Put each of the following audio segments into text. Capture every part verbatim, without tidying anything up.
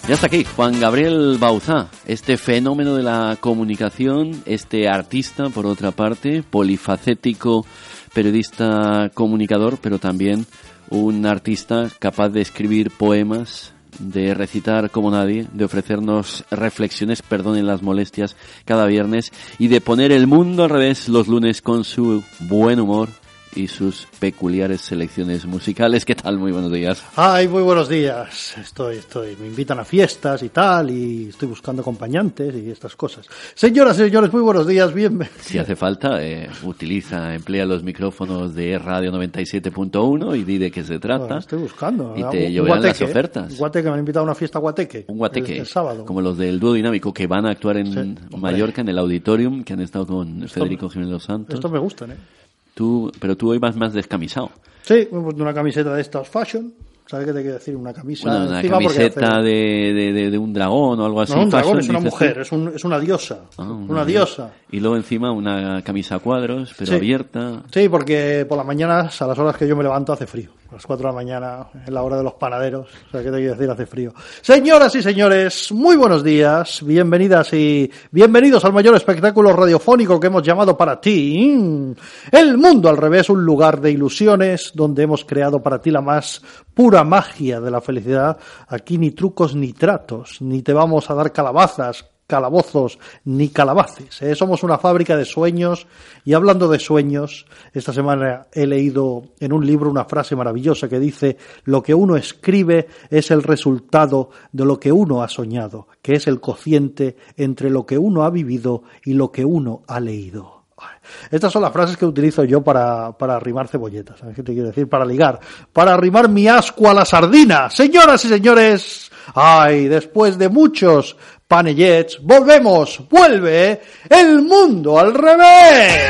Ya está aquí Juan Gabriel Bauzá, este fenómeno de la comunicación, este artista, por otra parte, polifacético, periodista, comunicador, pero también un artista capaz de escribir poemas, de recitar como nadie, de ofrecernos reflexiones, perdonen las molestias, cada viernes, y de poner el mundo al revés los lunes con su buen humor y sus peculiares selecciones musicales. ¿Qué tal? Muy buenos días. Ay, muy buenos días. Estoy, estoy. Me invitan a fiestas y tal, y estoy buscando acompañantes y estas cosas. Señoras y señores, muy buenos días. Bienvenidos. Si hace falta, eh, utiliza, emplea los micrófonos de Radio noventa y siete punto uno y di de qué se trata. Bueno, estoy buscando. Y te lloverán las ofertas. Un guateque, me han invitado a una fiesta guateque. Un guateque. El, el sábado. Como los del dúo dinámico que van a actuar en sí, Mallorca, en el Auditorium, que han estado con esto, Federico Jiménez Los Santos. Estos me gustan, ¿eh? Tú, pero tú hoy vas más descamisado. Sí, me he puesto una camiseta de estas fashion. ¿Sabes qué te quiero decir? Una camisa. Una, una camiseta hace... de, de, de, de un dragón o algo así. No, un dragón, fashion, es una mujer, es, un, es una diosa. Ah, una, una diosa. Y luego encima una camisa a cuadros, pero sí. abierta. Sí, porque por las mañanas, a las horas que yo me levanto, hace frío. A las cuatro de la mañana, en la hora de los panaderos. O sea, ¿qué te quiero decir? Hace frío. Señoras y señores, muy buenos días. Bienvenidas y bienvenidos al mayor espectáculo radiofónico que hemos llamado para ti. El Mundo al Revés, un lugar de ilusiones donde hemos creado para ti la más pura magia de la felicidad. Aquí ni trucos ni tratos, ni te vamos a dar calabazas, calabozos ni calabaces, ¿eh? Somos una fábrica de sueños. Y hablando de sueños, esta semana he leído en un libro una frase maravillosa que dice: lo que uno escribe es el resultado de lo que uno ha soñado, que es el cociente entre lo que uno ha vivido y lo que uno ha leído. Estas son las frases que utilizo yo para, para arrimar cebolletas. ¿Sabes qué te quiero decir? Para ligar, para arrimar mi ascua a la sardina. Señoras y señores, ay, después de muchos panellets, volvemos, vuelve El Mundo al Revés.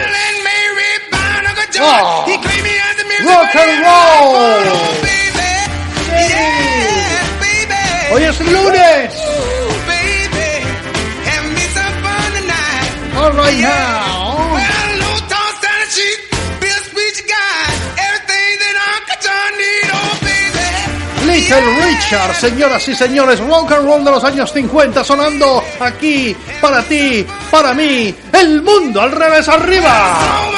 Oh, rock and roll. Sí. Hoy es lunes. All right now. Little Richard, señoras y señores, rock and roll de los años cincuenta sonando aquí, para ti, para mí, El Mundo al Revés arriba.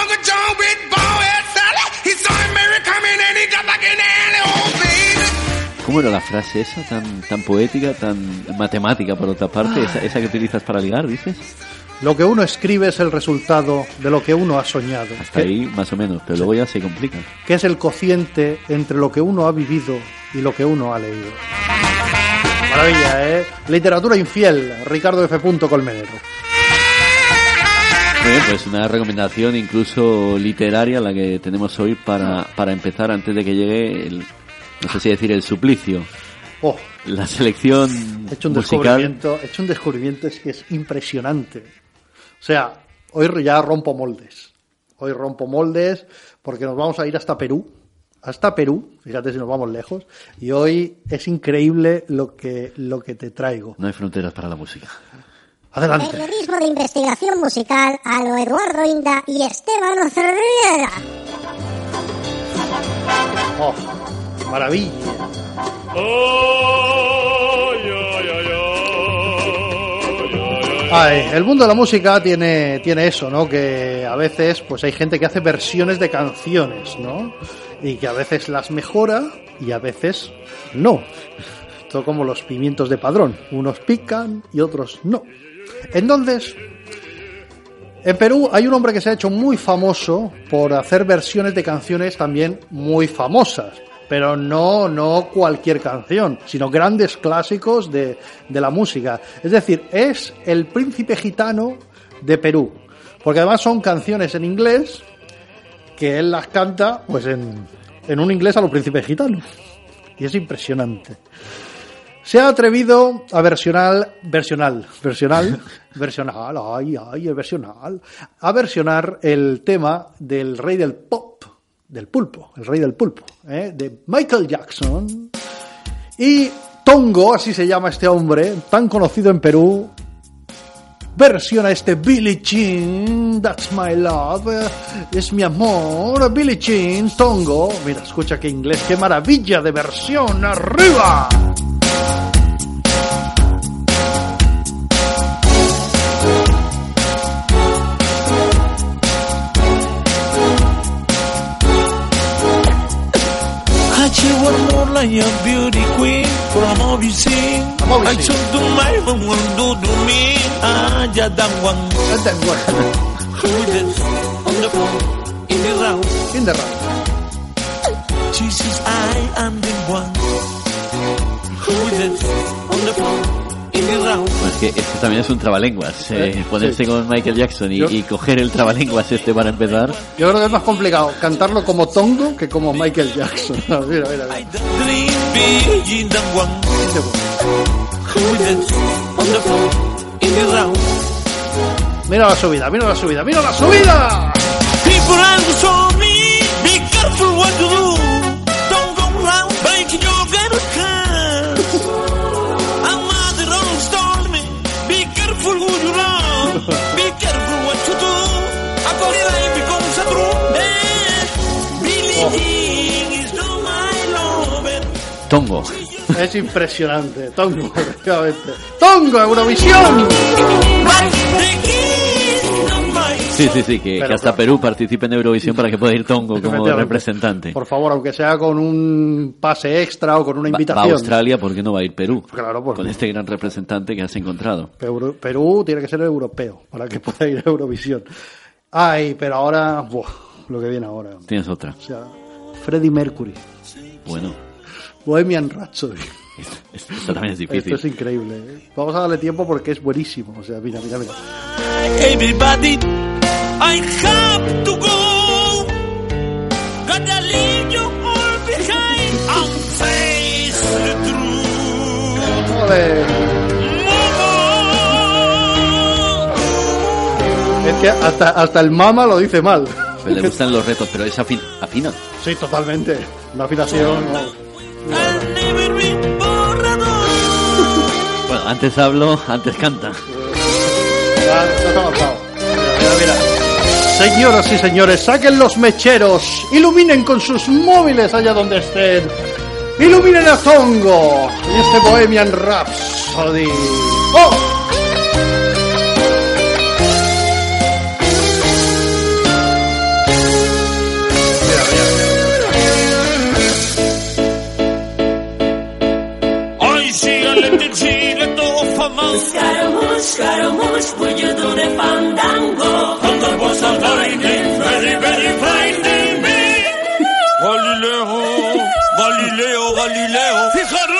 ¿Cómo era la frase esa, tan tan poética, tan matemática por otra parte, esa, esa que utilizas para ligar, dices? Lo que uno escribe es el resultado de lo que uno ha soñado. Hasta ahí más o menos, pero sí. Luego ya se complica. Que es el cociente entre lo que uno ha vivido y lo que uno ha leído. Maravilla, ¿eh? Literatura infiel, Ricardo F. Colmenero. Bien, pues una recomendación incluso literaria la que tenemos hoy para, para empezar antes de que llegue el, no sé si decir el suplicio. Oh, la selección he hecho un musical. Descubrimiento, he hecho un descubrimiento es que es impresionante. O sea, hoy ya rompo moldes. Hoy rompo moldes porque nos vamos a ir hasta Perú. Hasta Perú, fíjate si nos vamos lejos. Y hoy es increíble lo que, lo que te traigo. No hay fronteras para la música. Adelante. Periodismo de investigación musical a lo Eduardo Inda y Esteban Cerriera. Oh, maravilla. Ay, el mundo de la música tiene, tiene eso, ¿no? Que a veces pues hay gente que hace versiones de canciones, ¿no? Y que a veces las mejora y a veces no. Todo como los pimientos de Padrón. Unos pican y otros no. Entonces, en Perú hay un hombre que se ha hecho muy famoso por hacer versiones de canciones también muy famosas. Pero no, no cualquier canción, sino grandes clásicos de, de la música. Es decir, es el príncipe gitano de Perú. Porque además son canciones en inglés que él las canta pues en, en un inglés a los príncipes gitanos. Y es impresionante. Se ha atrevido a versionar, versional, versional, versional, ay, ay, el versional, a versionar el tema del rey del pop, del pulpo, el rey del pulpo, ¿eh? De Michael Jackson. Y Tongo, así se llama este hombre, tan conocido en Perú, versiona este Billie Jean, That's My Love, es mi amor, Billie Jean, Tongo. Mira, escucha qué inglés, qué maravilla de versión, arriba. I am beauty queen from Obisin. I should do my one do do me. Ah, ya dan one. Who is on the floor in the round? In the round. She says I am the one. Who is on the floor in the round? Pues que este también es un trabalenguas. Eh, ¿Eh? ponerse Sí. con Michael Jackson y, Yo- y coger el trabalenguas este para empezar. Yo creo que es más complicado cantarlo como Tongo que como Michael Jackson. mira, mira, mira. Dream big in the one. Who is on the floor in the round? Mira la subida, mira la subida, mira la subida. People always told me, be careful what you do. Don't go round breaking your little hands. And mother always told me, be careful who you love. Be careful what you do. A Korea life becomes a true. Eh, Billie Jean is not my lover. Tongo. Es impresionante. Tongo, efectivamente. Tongo, Eurovisión. But the key is not my Sí, sí, sí, que, Pero, que hasta claro. Perú participe en Eurovisión para que pueda ir Tongo como Efectivamente. representante. Por favor, aunque sea con un pase extra o con una Va, va a invitación. Australia, ¿por qué no va a ir Perú? Claro, pues. Con este gran representante que has encontrado. Perú, Perú tiene que ser europeo para que pueda ir a Eurovisión. Ay, pero ahora, buah, lo que viene ahora. Tienes otra. O sea, Freddie Mercury, Bueno, Bohemian Rhapsody. esto, esto- esto también es difícil. Esto es increíble. ¿eh? Vamos a darle tiempo porque es buenísimo. O sea, mira, mira, mira. everybody. I have to go. Gotta leave you all behind and face the truth. Joder. Mama. Es que hasta, hasta el mama lo dice mal. Pero le gustan los retos, pero es afin- afina. Sí, totalmente. Una afinación. no. I'll never be borrador. Bueno, antes hablo, antes canta. Ya, ya está avanzado. Mira, mira, mira. Señoras y señores, saquen los mecheros, iluminen con sus móviles allá donde estén, iluminen a Tongo y este Bohemian Rhapsody. ¡Oh! Mira, mira, mira. I see a little chile to fama. Scaramouche, Scaramouche, will you do the fandango? Thunder was a lightning, very, very frightening me. Galileo, Galileo, Galileo, Fíjalo.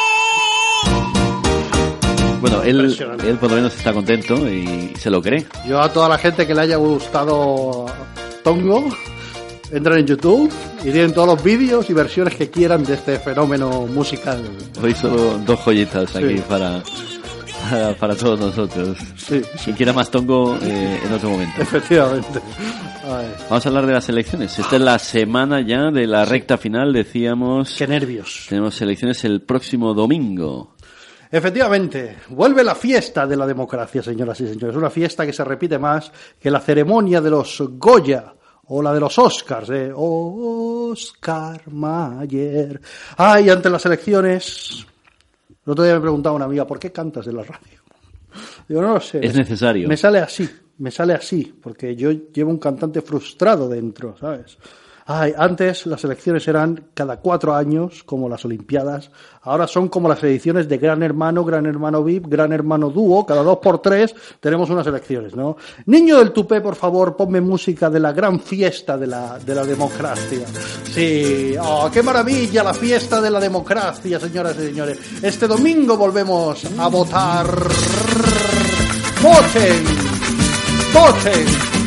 Bueno, él, Impresionante. él por lo menos está contento y se lo cree. Yo a toda la gente que le haya gustado Tongo, entran en YouTube y tienen todos los vídeos y versiones que quieran de este fenómeno musical. Hoy solo dos joyitas aquí Sí. para, para, para todos nosotros. Sí, Quien quiera más Tongo eh, en otro momento. efectivamente. Ay, Vamos a hablar de las elecciones. Esta es la semana ya de la recta final, decíamos. qué nervios. Tenemos elecciones el próximo domingo. Efectivamente, vuelve la fiesta de la democracia, señoras y señores. Una fiesta que se repite más que la ceremonia de los Goya o la de los Oscars. ¿eh? Oscar Mayer. Ay, ante las elecciones. El otro día me preguntaba una amiga, ¿por qué cantas en la radio? Digo, no lo sé. Es necesario. Me sale así, me sale así, porque yo llevo un cantante frustrado dentro, ¿sabes? Ay, antes las elecciones eran cada cuatro años, como las Olimpiadas. Ahora son como las ediciones de Gran Hermano, Gran Hermano V I P, Gran Hermano Dúo. Cada dos por tres tenemos unas elecciones, ¿no? Niño del tupé, por favor, ponme música de la gran fiesta de la, de la democracia. Sí, oh, qué maravilla la fiesta de la democracia, señoras y señores. Este domingo volvemos a votar. ¡Voten! ¡Voten!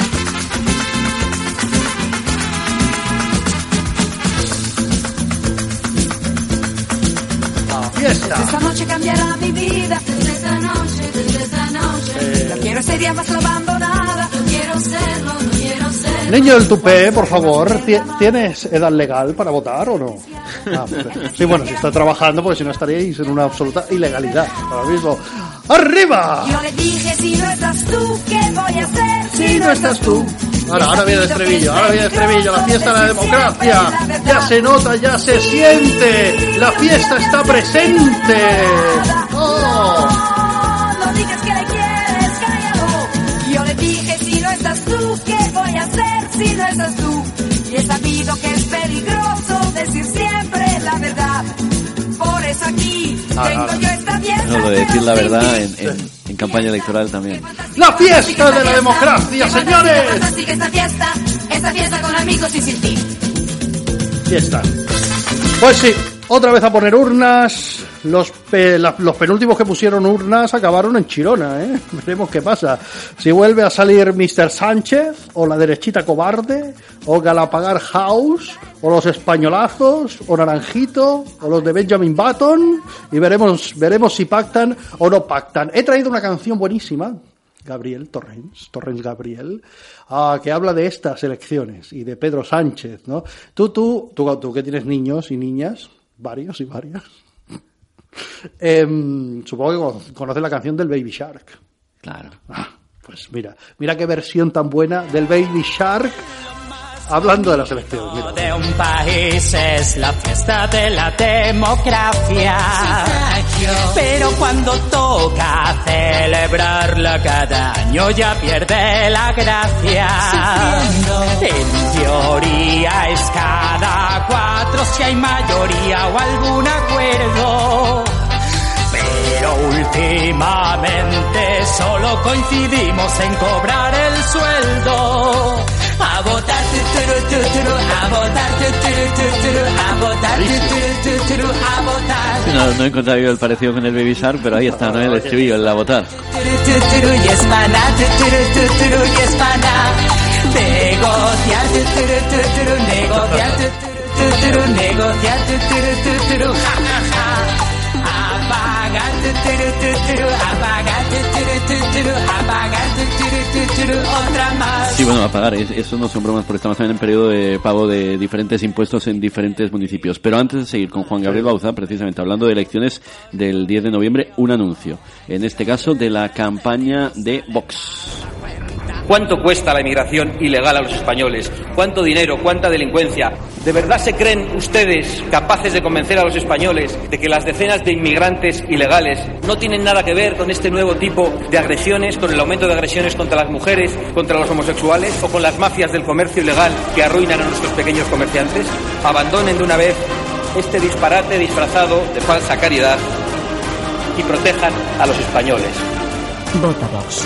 Fiesta. Esta noche cambiará mi vida. Desde esta noche, desde esta noche. No quiero ser ya más abandonada. No quiero serlo, no quiero serlo. Niño del tupé, por favor, ¿ti- ¿tienes edad legal para votar o no? Ah, pues, sí, bueno, si está trabajando, porque si no estaríais en una absoluta ilegalidad ahora mismo. ¡Arriba! Yo le dije, si no estás tú, ¿qué voy a hacer? Si no estás tú. Ahora, ahora viene el estribillo, ahora viene el estribillo, la fiesta de la democracia. Ya se nota, ya se siente. La fiesta está presente. ¡Oh! No, no digas que le quieres, cállalo. Yo le dije, si no estás tú, ¿qué voy a hacer si no estás tú? Y he sabido que es peligroso decir siempre la verdad. No, lo de decir la verdad en, en, en campaña electoral también. ¡La fiesta de la democracia, señores! Esta fiesta, esta fiesta con amigos y sin ti. Fiesta. Pues sí, otra vez a poner urnas. Los, pe, la, los penúltimos que pusieron urnas acabaron en Chirona, ¿eh? Veremos qué pasa. Si vuelve a salir mister Sánchez, o la derechita cobarde, o Galapagar House, o los españolazos, o Naranjito, o los de Benjamin Button, y veremos, veremos si pactan o no pactan. He traído una canción buenísima, Gabriel Torrens, Torrens Gabriel, uh, que habla de estas elecciones y de Pedro Sánchez, ¿no? Tú, tú, tú, tú que tienes niños y niñas, varios y varias, eh, supongo que conoces la canción del Baby Shark. Claro. Ah, pues mira, mira qué versión tan buena del Baby Shark. Hablando de las elecciones, mira. De un país es la fiesta de la democracia, pero cuando toca celebrarla cada año ya pierde la gracia. En teoría es cada cuatro si hay mayoría o algún acuerdo, pero últimamente solo coincidimos en cobrar el sueldo. A votar, tuturu, tuturu, a votar, tuturu, tuturu, a votar, tuturu, tuturu, a votar. No, no he encontrado yo el parecido con el Baby Shark, pero ahí está, ¿no? El estribillo, el a votar. Tuturu, tuturu, y espana, tuturu, tuturu, y espana. Negociar, tuturu, tuturu, negociar, tuturu, tuturu, negociar, tuturu, tuturu, ja, ja, ja. Apagar, tuturu, tuturu, apagar, tuturu, tuturu, apagar, tuturu, tuturu, otra más. Sí, bueno, apagar, eso no son bromas porque estamos también en periodo de pago de diferentes impuestos en diferentes municipios. Pero antes de seguir con Juan Gabriel Bauzá, precisamente hablando de elecciones del diez de noviembre, un anuncio. En este caso, de la campaña de Vox. ¿Cuánto cuesta la inmigración ilegal a los españoles? ¿Cuánto dinero? ¿Cuánta delincuencia? ¿De verdad se creen ustedes capaces de convencer a los españoles de que las decenas de inmigrantes ilegales no tienen nada que ver con este nuevo tipo de agresiones, con el aumento de agresiones contra las mujeres, contra los homosexuales o con las mafias del comercio ilegal que arruinan a nuestros pequeños comerciantes? Abandonen de una vez este disparate disfrazado de falsa caridad y protejan a los españoles. Vota Vox.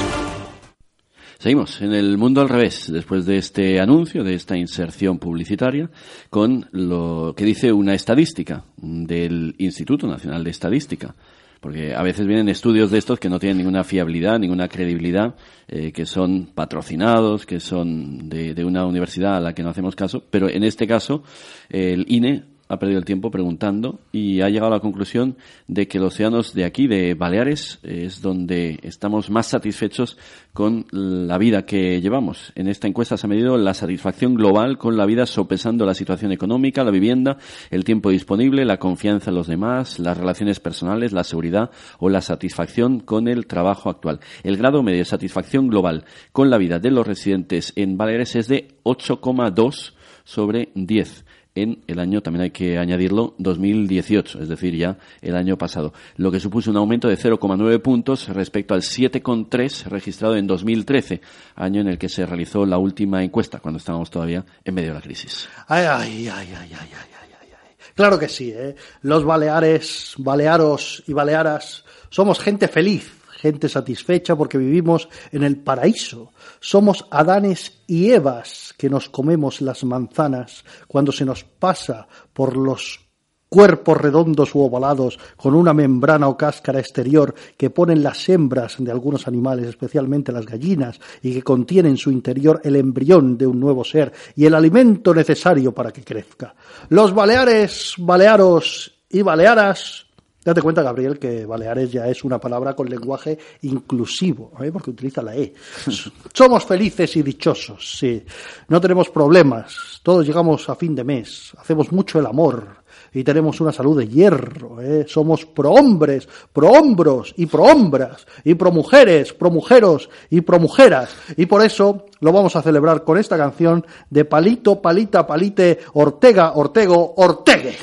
Seguimos en el mundo al revés, después de este anuncio, de esta inserción publicitaria, con lo que dice una estadística del Instituto Nacional de Estadística. Porque a veces vienen estudios de estos que no tienen ninguna fiabilidad, ninguna credibilidad, eh, que son patrocinados, que son de, de una universidad a la que no hacemos caso, pero en este caso el I N E ha perdido el tiempo preguntando y ha llegado a la conclusión de que los ciudadanos de aquí, de Baleares, es donde estamos más satisfechos con la vida que llevamos. En esta encuesta se ha medido la satisfacción global con la vida sopesando la situación económica, la vivienda, el tiempo disponible, la confianza en los demás, las relaciones personales, la seguridad o la satisfacción con el trabajo actual. El grado medio de satisfacción global con la vida de los residentes en Baleares es de ocho coma dos sobre diez. En el año, también hay que añadirlo, dos mil dieciocho, es decir, ya el año pasado, lo que supuso un aumento de cero coma nueve puntos respecto al siete coma tres registrado en dos mil trece, año en el que se realizó la última encuesta, cuando estábamos todavía en medio de la crisis. Ay, ay, ay, ay, ay, ay, ay, ay, ay. Claro que sí, ¿eh? Los baleares, balearos y balearas somos gente feliz, gente satisfecha porque vivimos en el paraíso. Somos Adanes y Evas que nos comemos las manzanas cuando se nos pasa por los cuerpos redondos u ovalados con una membrana o cáscara exterior que ponen las hembras de algunos animales, especialmente las gallinas, y que contiene en su interior el embrión de un nuevo ser y el alimento necesario para que crezca. Los baleares, balearos y balearas. Date cuenta, Gabriel, que Baleares ya es una palabra con lenguaje inclusivo, ¿eh? Porque utiliza la E. Somos felices y dichosos, sí. No tenemos problemas. Todos llegamos a fin de mes. Hacemos mucho el amor y tenemos una salud de hierro, ¿eh? Somos prohombres, prohombros y prohombras y promujeres, promujeros y promujeras. Y por eso lo vamos a celebrar con esta canción de Palito, Palita, Palite, Ortega, Ortego, Ortegue.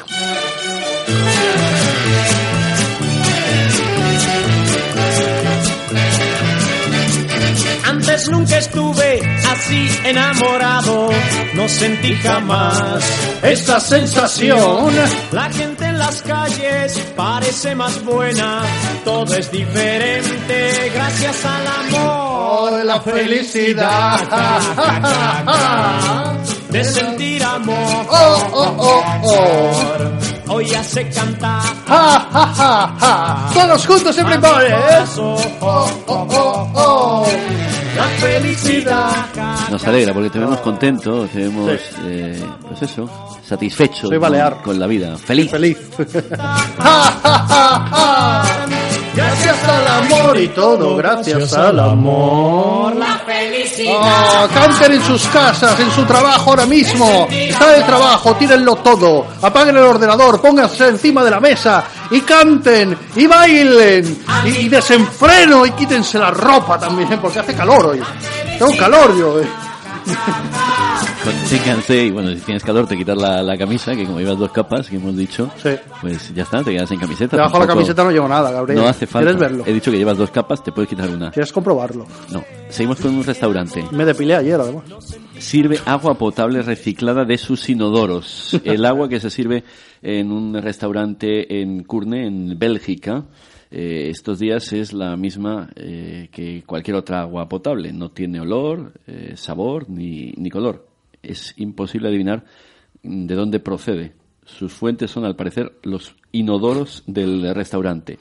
Antes Antes nunca estuve así enamorado, no sentí jamás esta sensación. La gente en las calles parece más buena, todo es diferente gracias al amor. La felicidad de sentir amor. Oh, oh, oh, oh. Hoy ya se canta. Ja, ja, ja, ja. Todos juntos, everybody. ¿Eh? Oh, oh, oh, oh. La felicidad. Nos alegra porque te vemos contento, te vemos, sí. eh, pues eso, satisfecho. Soy balear. Con, con la vida. Feliz. Feliz. Ja, ja, ja, ja. Gracias al amor y todo, gracias al amor. La felicidad. Oh, canten en sus casas, en su trabajo ahora mismo. Está el trabajo, tírenlo todo. Apaguen el ordenador, pónganse encima de la mesa y canten y bailen y, y desenfreno y quítense la ropa también, porque hace calor hoy. Tengo calor yo. Eh. Conténganse y bueno, si tienes calor te quitas la, la camisa, que como llevas dos capas, que hemos dicho, sí. Pues ya está, te quedas en camiseta. Debajo de la camiseta no llevo nada, Gabriel. No hace falta. ¿Quieres verlo? He dicho que llevas dos capas, te puedes quitar una. ¿Quieres comprobarlo? No. Seguimos con un restaurante. Me depilé ayer, además. Sirve agua potable reciclada de sus inodoros. El agua que se sirve en un restaurante en Curne, en Bélgica, eh, estos días es la misma eh, que cualquier otra agua potable. No tiene olor, eh, sabor ni, ni color. Es imposible adivinar de dónde procede. Sus fuentes son, al parecer, los inodoros del restaurante.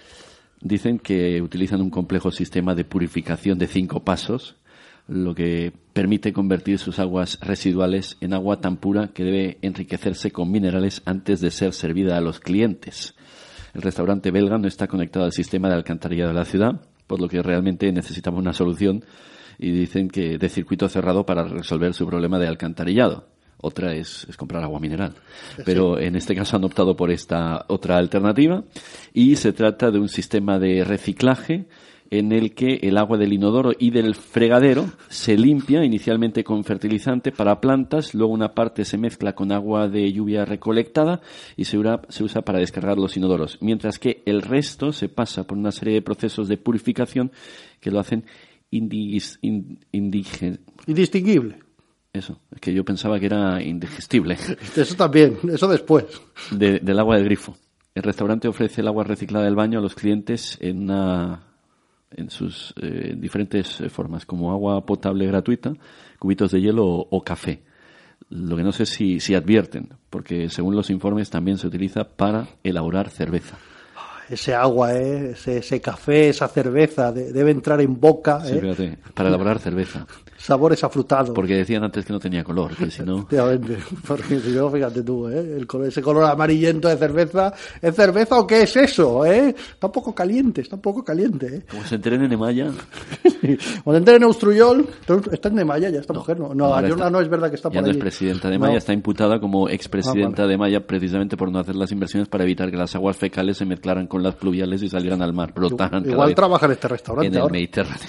Dicen que utilizan un complejo sistema de purificación de cinco pasos, lo que permite convertir sus aguas residuales en agua tan pura que debe enriquecerse con minerales antes de ser servida a los clientes. El restaurante belga no está conectado al sistema de alcantarillado de la ciudad, por lo que realmente necesitamos una solución, y dicen que de circuito cerrado para resolver su problema de alcantarillado. Otra es, es comprar agua mineral. Pero en este caso han optado por esta otra alternativa, y se trata de un sistema de reciclaje en el que el agua del inodoro y del fregadero se limpia inicialmente con fertilizante para plantas, luego una parte se mezcla con agua de lluvia recolectada y se usa, se usa para descargar los inodoros, mientras que el resto se pasa por una serie de procesos de purificación que lo hacen indigis, ind, indige, indistinguible. Eso, es que yo pensaba que era indigestible. Eso también, eso después. De, del agua del grifo. El restaurante ofrece el agua reciclada del baño a los clientes en una, en sus eh, diferentes formas, como agua potable gratuita, cubitos de hielo o, o café. Lo que no sé si, si advierten, porque según los informes también se utiliza para elaborar cerveza. Ese agua, ¿eh? ese, ese café, esa cerveza, de, debe entrar en boca. Sí, ¿eh? fíjate, para elaborar cerveza. Sabores afrutados. Porque decían antes que no tenía color, que si no... Efectivamente, porque si no, fíjate tú, ¿eh? El color, ese color amarillento de cerveza, ¿es cerveza o qué es eso? ¿eh? Está un poco caliente, está un poco caliente. ¿eh? Como se enteren en Nemaya. Cuando entren en Austruyol, está en Nemaya ya esta no, mujer, ¿no? No, Ayona no es verdad que está por ya ahí. Ya no es presidenta de Maya, no. Está imputada como expresidenta ah, vale. de Maya precisamente por no hacer las inversiones para evitar que las aguas fecales se mezclaran con las pluviales y salieran al mar, brotaran. Igual trabaja en este restaurante en el ahora. Mediterráneo.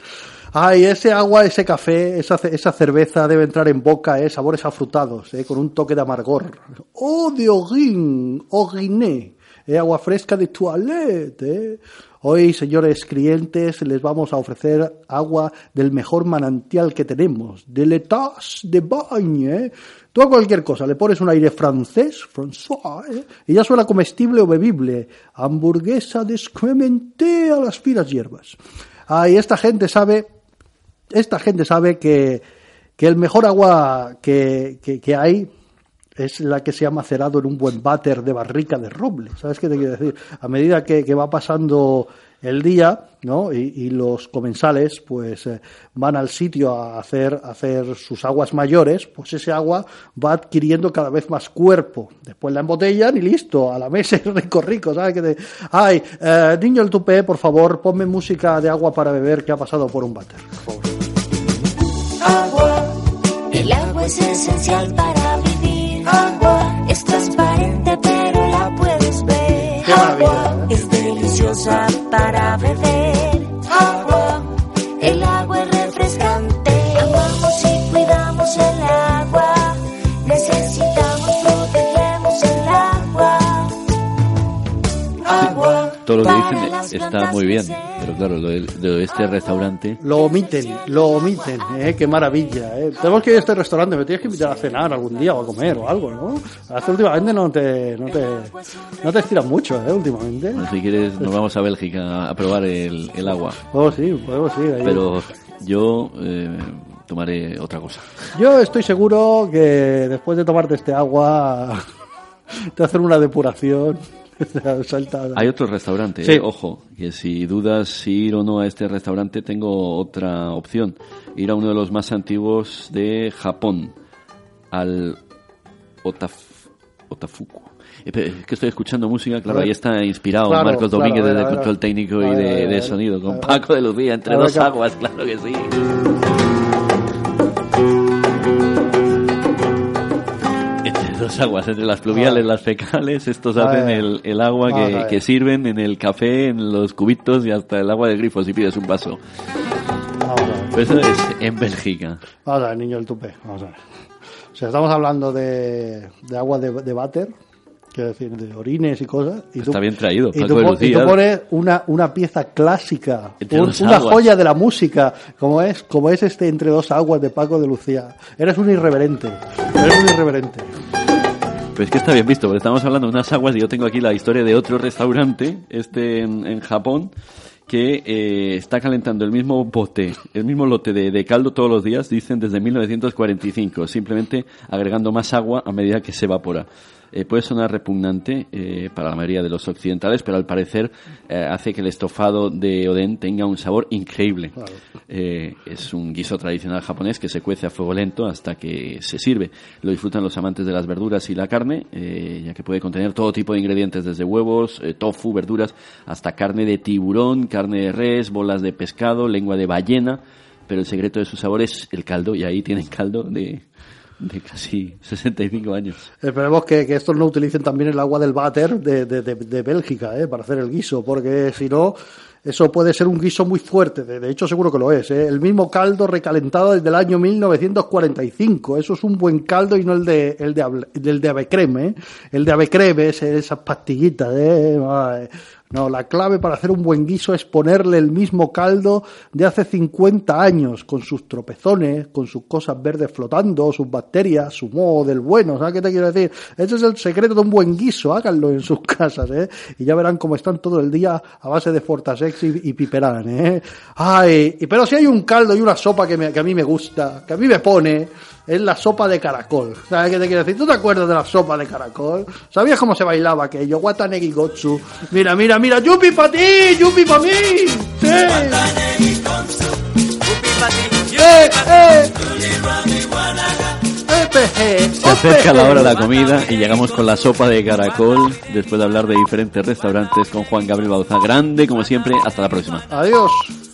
Ay, ese agua, ese café, esa, esa cerveza debe entrar en boca, eh, sabores afrutados, eh, con un toque de amargor. ¡Oh, de Orine! Oriné, eh, agua fresca de toilette, eh. Hoy, señores clientes, les vamos a ofrecer agua del mejor manantial que tenemos, de l'étage de bagne, eh. Tú a cualquier cosa le pones un aire francés, François, ¿eh? Y ya suena comestible o bebible. Hamburguesa descrementé a las finas hierbas. Ah, y esta gente sabe, esta gente sabe que, que el mejor agua que, que, que hay es la que se ha macerado en un buen váter de barrica de roble. ¿Sabes qué te quiero decir? A medida que, que va pasando el día, ¿no? Y, y los comensales, pues, eh, van al sitio a hacer, a hacer sus aguas mayores, pues ese agua va adquiriendo cada vez más cuerpo. Después la embotellan y listo, a la mesa, rico, rico, ¿sabes qué te... Ay, eh, niño el tupé, por favor, ponme música de agua para beber que ha pasado por un váter, por favor. Agua, el agua es esencial para vivir. Agua es transparente pero la puedes ver. Qué maravilla, ¿eh? Es deliciosa para beber. Agua, el agua es refrescante. Amamos y cuidamos el agua. Necesitamos, protegemos el agua. Agua. todo lo que dicen está muy bien, pero claro, lo de, lo de este restaurante... Lo omiten, lo omiten, ¿eh? Qué maravilla, ¿eh? Tenemos que ir a este restaurante, me tienes que invitar a cenar algún día o a comer o algo, ¿no? Hasta últimamente no te, no te, no te estiras mucho, ¿eh? Últimamente. Bueno, si quieres nos vamos a Bélgica a probar el, el agua. Oh, sí, podemos ir ahí. Pero yo eh, tomaré otra cosa. Yo estoy seguro que después de tomarte este agua te hacen una depuración. Salta. Hay otro restaurante, sí. eh, ojo, que si dudas si ir o no a este restaurante, tengo otra opción. Ir a uno de los más antiguos de Japón, al Otaf- Otafuku. Es que estoy escuchando música, claro, ahí está inspirado claro, Marcos claro, Domínguez ver, desde ver, el control técnico y ver, de, ver, de ver, sonido, con ver, Paco de Lucía, entre ver, dos ver, aguas, claro que sí. Entre dos aguas, entre las pluviales, ah. las fecales, estos Ah, hacen eh. el, el agua Ah, que, ah, que sirven en el café, en los cubitos y hasta el agua del grifo si pides un vaso. Vamos a ver. Pero eso es en Bélgica. Vamos a ver, niño el tupe, vamos a ver. O sea, estamos hablando de, de agua de, de váter, quiero decir, de orines y cosas. Y Está tú, bien traído, y Paco tú, de y Lucía. tú pones una, una pieza clásica, Entre un- dos una aguas. joya de la música, como es, como es este Entre dos aguas de Paco de Lucía. Eres un irreverente, eres un irreverente. Pues que está bien visto, porque estamos hablando de unas aguas y yo tengo aquí la historia de otro restaurante, este en, en Japón, que eh, está calentando el mismo bote, el mismo lote de, de caldo todos los días, dicen desde mil novecientos cuarenta y cinco, simplemente agregando más agua a medida que se evapora. Eh, puede sonar repugnante eh, para la mayoría de los occidentales, pero al parecer eh, hace que el estofado de oden tenga un sabor increíble. Claro. Eh, es un guiso tradicional japonés que se cuece a fuego lento hasta que se sirve. Lo disfrutan los amantes de las verduras y la carne, eh, ya que puede contener todo tipo de ingredientes, desde huevos, eh, tofu, verduras, hasta carne de tiburón, carne de res, bolas de pescado, lengua de ballena, pero el secreto de su sabor es el caldo, y ahí tienen caldo de... de casi sesenta y cinco años. Esperemos que, que estos no utilicen también el agua del váter de, de, de, de Bélgica, ¿eh? Para hacer el guiso, porque si no, eso puede ser un guiso muy fuerte. De, de hecho, seguro que lo es, ¿eh? El mismo caldo recalentado desde el año mil novecientos cuarenta y cinco. Eso es un buen caldo y no el de el de, el de avecreme, ¿eh? El de avecreme, es, esas pastillitas, ¿eh? Ay. No, la clave para hacer un buen guiso es ponerle el mismo caldo de hace cincuenta años, con sus tropezones, con sus cosas verdes flotando, sus bacterias, su moho del bueno, ¿sabes qué te quiero decir? Ese es el secreto de un buen guiso, háganlo en sus casas, ¿eh? Y ya verán cómo están todo el día a base de Fortasex y, y Piperán, ¿eh? Ay, y, pero si hay un caldo y una sopa que, me, que a mí me gusta, que a mí me pone... es la sopa de caracol. ¿Sabes qué te quiero decir? ¿Tú te acuerdas de la sopa de caracol? ¿Sabías cómo se bailaba aquello? Watanegi Gotsu. Mira, mira, mira. ¡Yupi para ti! ¡Yupi para mí! ¡Sí! ¡Eh, eh! Se acerca la hora de la comida y llegamos con la sopa de caracol después de hablar de diferentes restaurantes con Juan Gabriel Bauzá. Grande, como siempre. Hasta la próxima. Adiós.